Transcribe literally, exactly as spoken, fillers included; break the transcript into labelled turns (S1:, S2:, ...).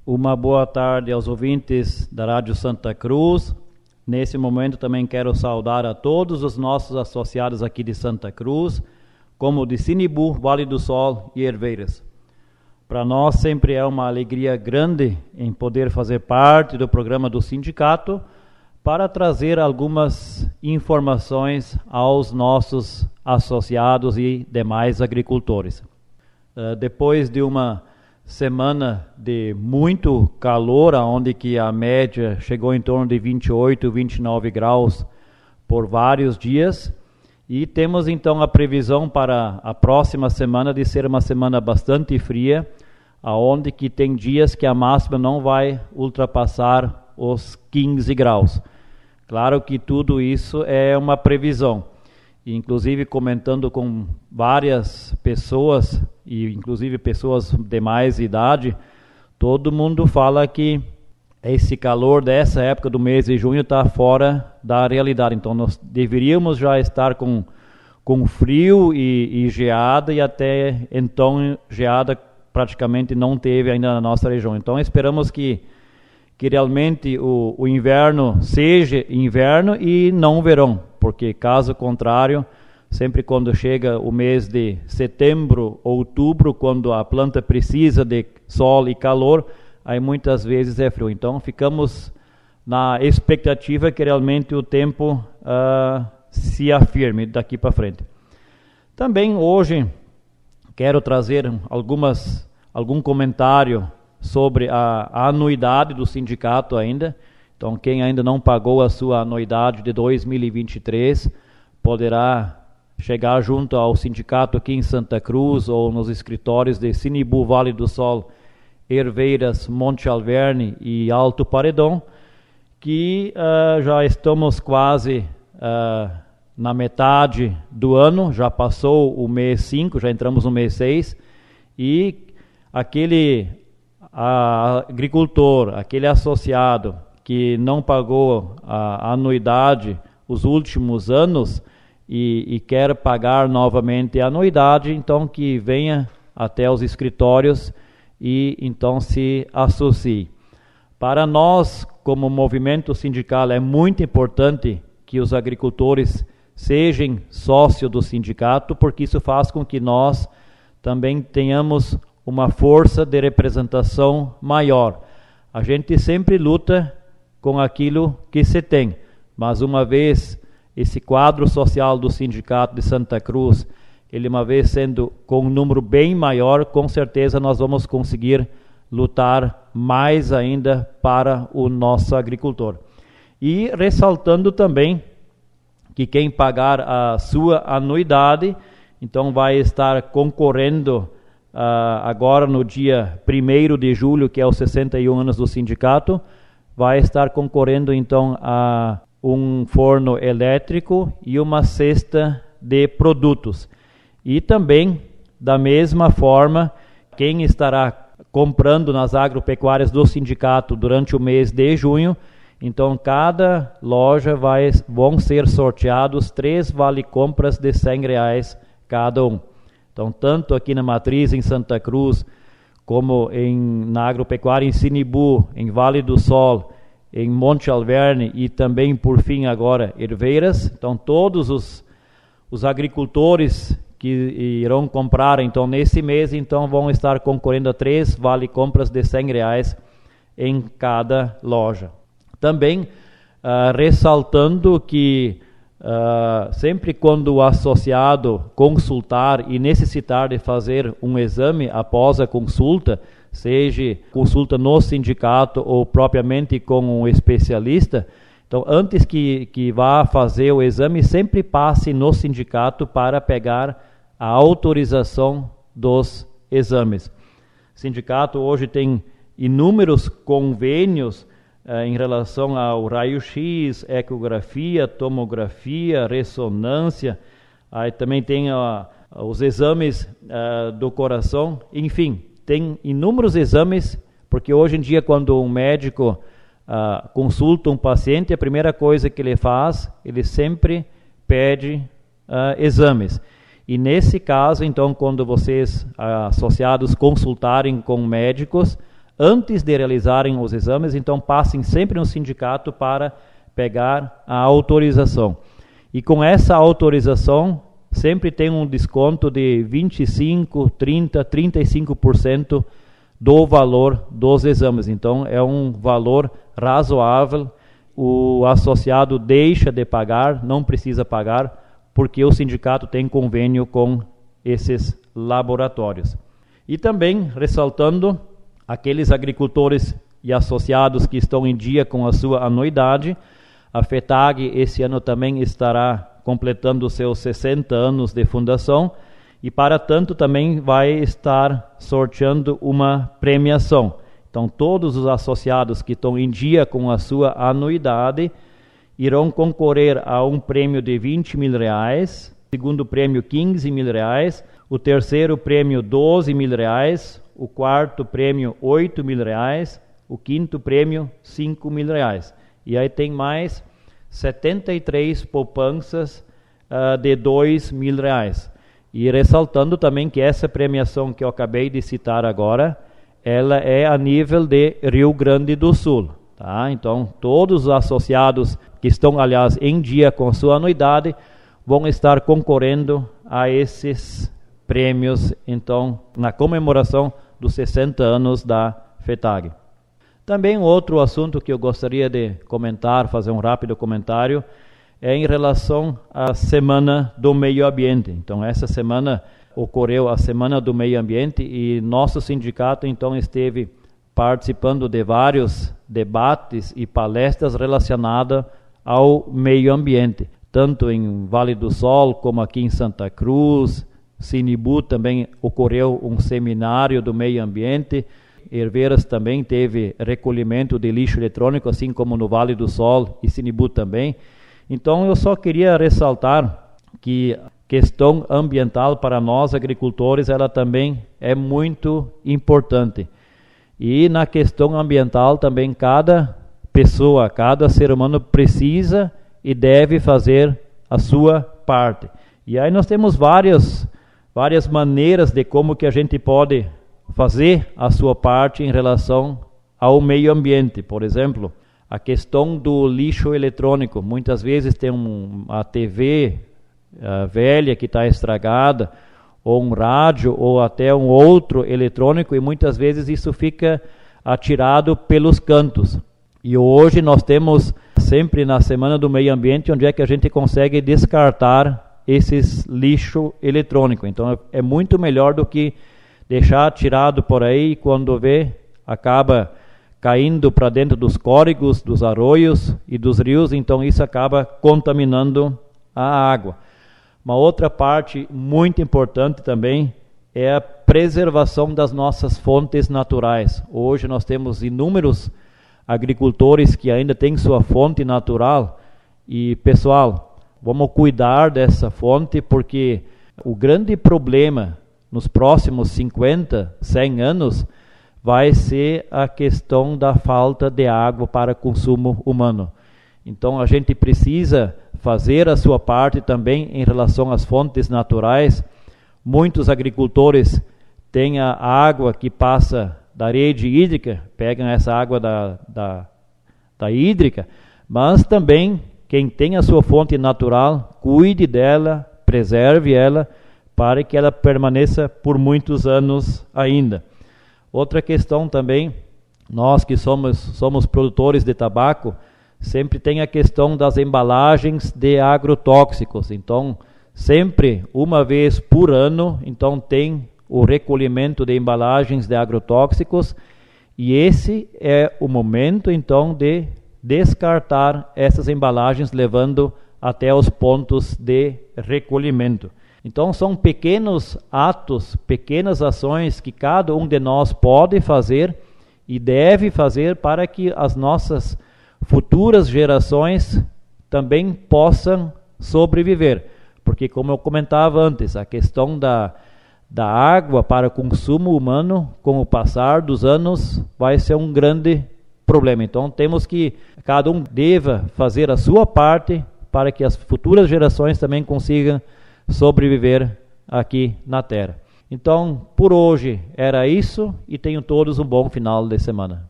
S1: Uma boa tarde aos ouvintes da Rádio Santa Cruz. Nesse momento também quero saudar a todos os nossos associados aqui de Santa Cruz, como de Sinibu, Vale do Sol e Herveiras. Para nós sempre é uma alegria grande em poder fazer parte do programa do sindicato para trazer algumas informações aos nossos associados e demais agricultores. Uh, depois de uma semana de muito calor, onde que a média chegou em torno de vinte e oito, vinte e nove graus por vários dias, e temos então a previsão para a próxima semana de ser uma semana bastante fria, aonde que tem dias que a máxima não vai ultrapassar os quinze graus. Claro que tudo isso é uma previsão. Inclusive comentando com várias pessoas, e inclusive pessoas de mais idade, todo mundo fala que esse calor dessa época do mês de junho está fora da realidade. Então nós deveríamos já estar com, com frio e, e geada, e até então geada praticamente não teve ainda na nossa região. Então esperamos que, que realmente o, o inverno seja inverno e não verão, porque caso contrário, sempre quando chega o mês de setembro, outubro, quando a planta precisa de sol e calor, aí muitas vezes é frio. Então ficamos na expectativa que realmente o tempo uh, se afirme daqui para frente. Também hoje quero trazer algumas, algum comentário sobre a, a anuidade do sindicato ainda. Então, quem ainda não pagou a sua anuidade de dois mil e vinte e três poderá chegar junto ao sindicato aqui em Santa Cruz ou nos escritórios de Sinibu, Vale do Sol, Herveiras, Monte Alverne e Alto Paredão, que uh, já estamos quase uh, na metade do ano, já passou o mês cinco, já entramos no mês seis, e aquele uh, agricultor, aquele associado que não pagou a anuidade os últimos anos e, e quer pagar novamente a anuidade, então que venha até os escritórios e então se associe. Para nós, como movimento sindical, é muito importante que os agricultores sejam sócios do sindicato, porque isso faz com que nós também tenhamos uma força de representação maior. A gente sempre luta com aquilo que se tem, mas uma vez esse quadro social do Sindicato de Santa Cruz, ele uma vez sendo com um número bem maior, com certeza nós vamos conseguir lutar mais ainda para o nosso agricultor. E ressaltando também que quem pagar a sua anuidade, então vai estar concorrendo uh, agora no dia primeiro de julho, que é os sessenta e um anos do sindicato, vai estar concorrendo então a um forno elétrico e uma cesta de produtos. E também, da mesma forma, quem estará comprando nas agropecuárias do sindicato durante o mês de junho, então cada loja vai, vão ser sorteados três vale-compras de cem reais cada um. Então, tanto aqui na Matriz, em Santa Cruz, como em, na agropecuária em Sinibu, em Vale do Sol, em Monte Alverne e também, por fim, agora, Herveiras. Então, todos os, os agricultores que irão comprar, então, nesse mês, então, vão estar concorrendo a três vale-compras de cem reais em cada loja. Também, uh, ressaltando que uh, sempre quando o associado consultar e necessitar de fazer um exame após a consulta, seja consulta no sindicato ou propriamente com um especialista, então antes que, que vá fazer o exame, sempre passe no sindicato para pegar a autorização dos exames. O sindicato hoje tem inúmeros convênios eh, em relação ao raio-x, ecografia, tomografia, ressonância, aí também tem uh, os exames uh, do coração, enfim, tem inúmeros exames, porque hoje em dia quando um médico uh, consulta um paciente, a primeira coisa que ele faz, ele sempre pede uh, exames. E nesse caso, então, quando vocês uh, associados consultarem com médicos, antes de realizarem os exames, então passem sempre no sindicato para pegar a autorização. E com essa autorização, sempre tem um desconto de vinte e cinco por cento, trinta por cento, trinta e cinco por cento do valor dos exames. Então, é um valor razoável. O associado deixa de pagar, não precisa pagar, porque o sindicato tem convênio com esses laboratórios. E também, ressaltando, aqueles agricultores e associados que estão em dia com a sua anuidade, a FETAG esse ano também estará completando os seus sessenta anos de fundação e, para tanto, também vai estar sorteando uma premiação. Então, todos os associados que estão em dia com a sua anuidade irão concorrer a um prêmio de vinte mil reais, o segundo prêmio quinze mil reais, o terceiro prêmio doze mil reais, o quarto prêmio oito mil reais, o quinto prêmio cinco mil reais. E aí tem mais setenta e três poupanças uh, de dois mil reais. E ressaltando também que essa premiação que eu acabei de citar agora, ela é a nível de Rio Grande do Sul. Tá? Então, todos os associados que estão, aliás, em dia com sua anuidade, vão estar concorrendo a esses prêmios, então, na comemoração dos sessenta anos da FETAG. Também um outro assunto que eu gostaria de comentar, fazer um rápido comentário, é em relação à Semana do Meio Ambiente. Então, essa semana ocorreu a Semana do Meio Ambiente e nosso sindicato, então, esteve participando de vários debates e palestras relacionadas ao meio ambiente, tanto em Vale do Sol como aqui em Santa Cruz. Sinibu também ocorreu um seminário do meio ambiente. Herveiras também teve recolhimento de lixo eletrônico, assim como no Vale do Sol e Sinibu também. Então, eu só queria ressaltar que a questão ambiental para nós agricultores, ela também é muito importante. E na questão ambiental também cada pessoa, cada ser humano precisa e deve fazer a sua parte. E aí nós temos várias, várias maneiras de como que a gente pode fazer a sua parte em relação ao meio ambiente. Por exemplo, a questão do lixo eletrônico. Muitas vezes tem um, uma T V uh, velha que está estragada, ou um rádio, ou até um outro eletrônico, e muitas vezes isso fica atirado pelos cantos. E hoje nós temos sempre na Semana do Meio Ambiente onde é que a gente consegue descartar esses lixo eletrônico. Então é, é muito melhor do que deixar atirado por aí e quando vê acaba caindo para dentro dos córregos, dos arroios e dos rios, então isso acaba contaminando a água. Uma outra parte muito importante também é a preservação das nossas fontes naturais. Hoje nós temos inúmeros agricultores que ainda têm sua fonte natural e, pessoal, vamos cuidar dessa fonte porque o grande problema nos próximos cinquenta, cem anos vai ser a questão da falta de água para consumo humano. Então a gente precisa fazer a sua parte também em relação às fontes naturais. Muitos agricultores têm a água que passa da rede hídrica, pegam essa água da, da, da hídrica, mas também quem tem a sua fonte natural, cuide dela, preserve ela, para que ela permaneça por muitos anos ainda. Outra questão também, nós que somos, somos produtores de tabaco, sempre tem a questão das embalagens de agrotóxicos. Então, sempre, uma vez por ano, então tem o recolhimento de embalagens de agrotóxicos e esse é o momento, então, de descartar essas embalagens, levando até os pontos de recolhimento. Então, são pequenos atos, pequenas ações que cada um de nós pode fazer e deve fazer para que as nossas futuras gerações também possam sobreviver. Porque, como eu comentava antes, a questão da, da água para consumo humano, com o passar dos anos, vai ser um grande problema. Então, temos que, cada um deva fazer a sua parte para que as futuras gerações também consigam sobreviver aqui na Terra. Então, por hoje era isso e tenham todos um bom final de semana.